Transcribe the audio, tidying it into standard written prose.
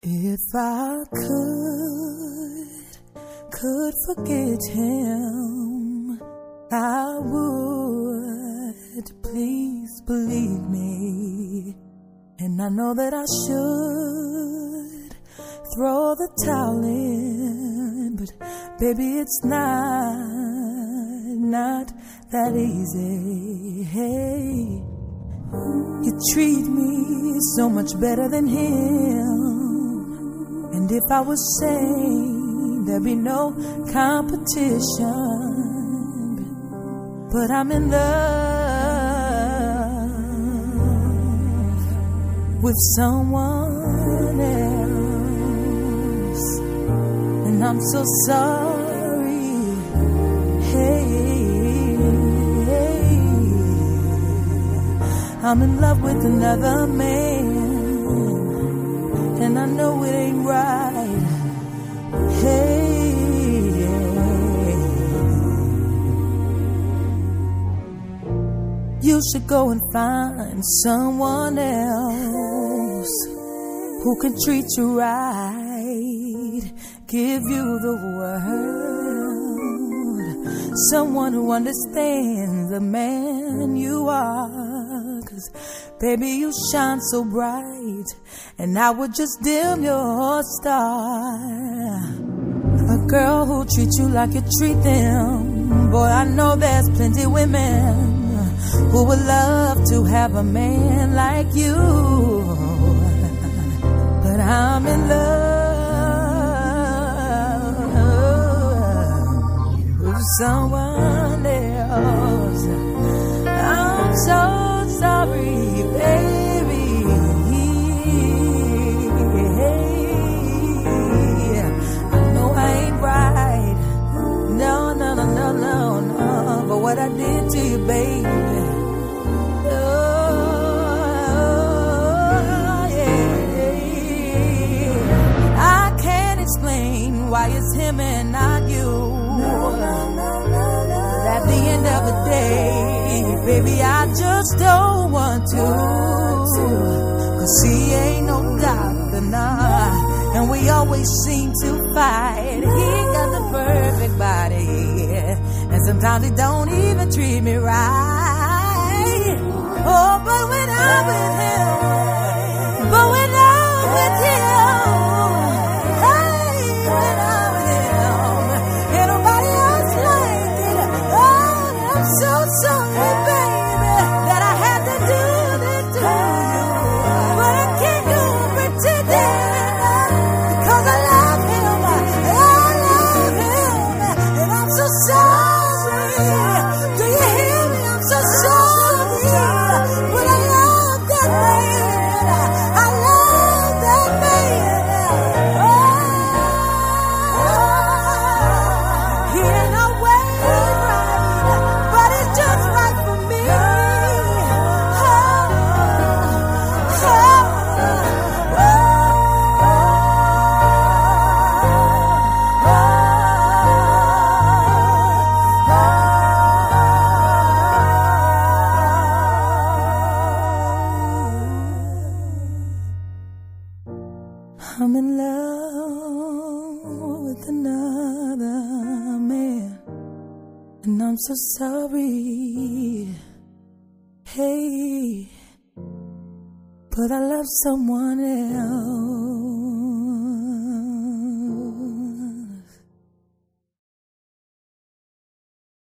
If I could forget him, I would, please believe me. And I know that I should throw the towel in, but baby, it's not that easy. Hey, you treat me so much better than him, and if I was sane, there'd be no competition. But I'm in love with someone else, and I'm so sorry. Hey, I'm in love with another man, and I know it ain't right. Hey, you should go and find someone else who can treat you right, give you the world, someone who understands the man you are. 'Cause baby, you shine so bright, and I would just dim your star. A girl who treats you like you treat them. Boy, I know there's plenty women who would love to have a man like you, but I'm in love with someone else. I'm so sorry, baby. I know I ain't right. No, but what I did to you, baby. Why it's him and not you? But at the end of the day, baby, I just don't want to. 'Cause he ain't no doctor, nah, and we always seem to fight. He got the perfect body, and sometimes he don't even treat me right. Oh, but when I'm with him, I'm in love with another man, and I'm so sorry. Hey, but I love someone else.